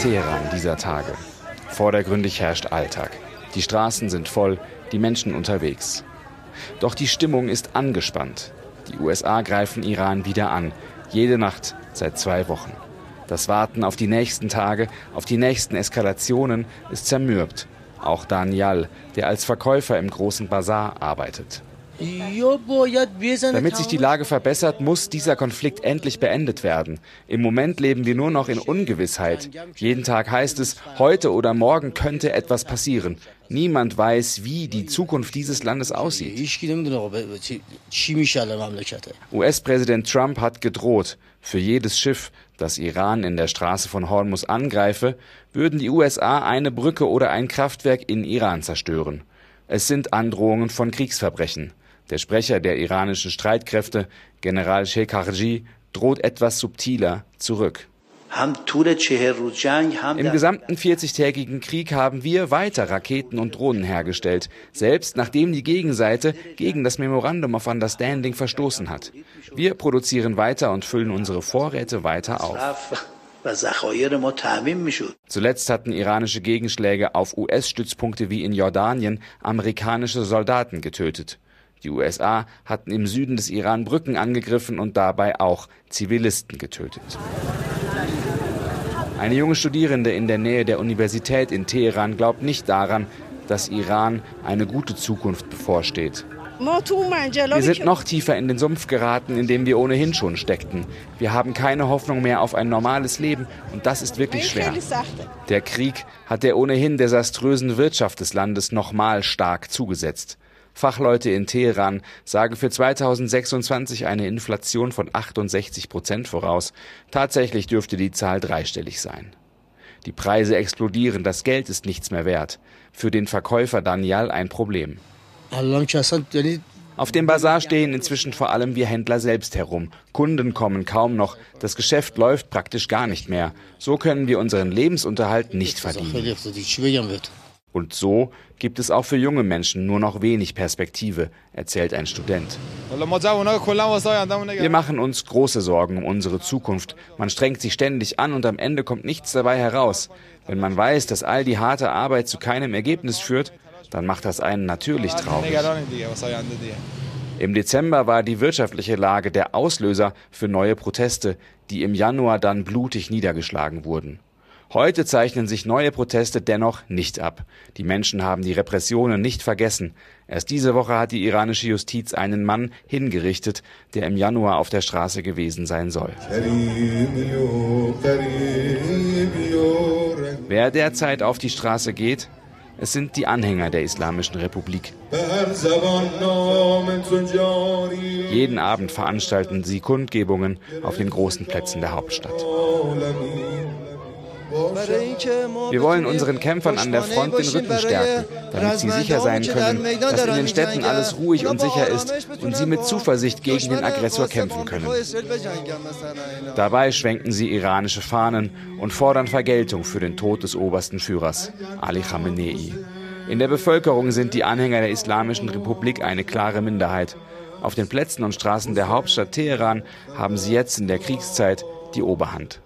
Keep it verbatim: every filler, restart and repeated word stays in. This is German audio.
Teheran dieser Tage. Vordergründig herrscht Alltag. Die Straßen sind voll, die Menschen unterwegs. Doch die Stimmung ist angespannt. Die U S A greifen Iran wieder an, jede Nacht seit zwei Wochen. Das Warten auf die nächsten Tage, auf die nächsten Eskalationen ist zermürbt. Auch Daniel, der als Verkäufer im großen Bazar arbeitet. Damit sich die Lage verbessert, muss dieser Konflikt endlich beendet werden. Im Moment leben wir nur noch in Ungewissheit. Jeden Tag heißt es, heute oder morgen könnte etwas passieren. Niemand weiß, wie die Zukunft dieses Landes aussieht. U S-Präsident Trump hat gedroht, für jedes Schiff, das Iran in der Straße von Hormuz angreife, würden die U S A eine Brücke oder ein Kraftwerk in Iran zerstören. Es sind Androhungen von Kriegsverbrechen. Der Sprecher der iranischen Streitkräfte, General Shekarji, droht etwas subtiler zurück. Im gesamten vierzigtägigen Krieg haben wir weiter Raketen und Drohnen hergestellt, selbst nachdem die Gegenseite gegen das Memorandum of Understanding verstoßen hat. Wir produzieren weiter und füllen unsere Vorräte weiter auf. Zuletzt hatten iranische Gegenschläge auf U S-Stützpunkte wie in Jordanien amerikanische Soldaten getötet. Die U S A hatten im Süden des Iran Brücken angegriffen und dabei auch Zivilisten getötet. Eine junge Studierende in der Nähe der Universität in Teheran glaubt nicht daran, dass Iran eine gute Zukunft bevorsteht. Wir sind noch tiefer in den Sumpf geraten, in dem wir ohnehin schon steckten. Wir haben keine Hoffnung mehr auf ein normales Leben und das ist wirklich schwer. Der Krieg hat der ohnehin desaströsen Wirtschaft des Landes nochmal stark zugesetzt. Fachleute in Teheran sagen für zweitausendsechsundzwanzig eine Inflation von achtundsechzig Prozent voraus. Tatsächlich dürfte die Zahl dreistellig sein. Die Preise explodieren, das Geld ist nichts mehr wert. Für den Verkäufer Daniel ein Problem. Auf dem Bazar stehen inzwischen vor allem wir Händler selbst herum. Kunden kommen kaum noch, das Geschäft läuft praktisch gar nicht mehr. So können wir unseren Lebensunterhalt nicht verdienen. Und so gibt es auch für junge Menschen nur noch wenig Perspektive, erzählt ein Student. Wir machen uns große Sorgen um unsere Zukunft. Man strengt sich ständig an und am Ende kommt nichts dabei heraus. Wenn man weiß, dass all die harte Arbeit zu keinem Ergebnis führt, dann macht das einen natürlich traurig. Im Dezember war die wirtschaftliche Lage der Auslöser für neue Proteste, die im Januar dann blutig niedergeschlagen wurden. Heute zeichnen sich neue Proteste dennoch nicht ab. Die Menschen haben die Repressionen nicht vergessen. Erst diese Woche hat die iranische Justiz einen Mann hingerichtet, der im Januar auf der Straße gewesen sein soll. Wer derzeit auf die Straße geht? Es sind die Anhänger der Islamischen Republik. Jeden Abend veranstalten sie Kundgebungen auf den großen Plätzen der Hauptstadt. Wir wollen unseren Kämpfern an der Front den Rücken stärken, damit sie sicher sein können, dass in den Städten alles ruhig und sicher ist und sie mit Zuversicht gegen den Aggressor kämpfen können. Dabei schwenken sie iranische Fahnen und fordern Vergeltung für den Tod des obersten Führers, Ali Khamenei. In der Bevölkerung sind die Anhänger der Islamischen Republik eine klare Minderheit. Auf den Plätzen und Straßen der Hauptstadt Teheran haben sie jetzt in der Kriegszeit die Oberhand.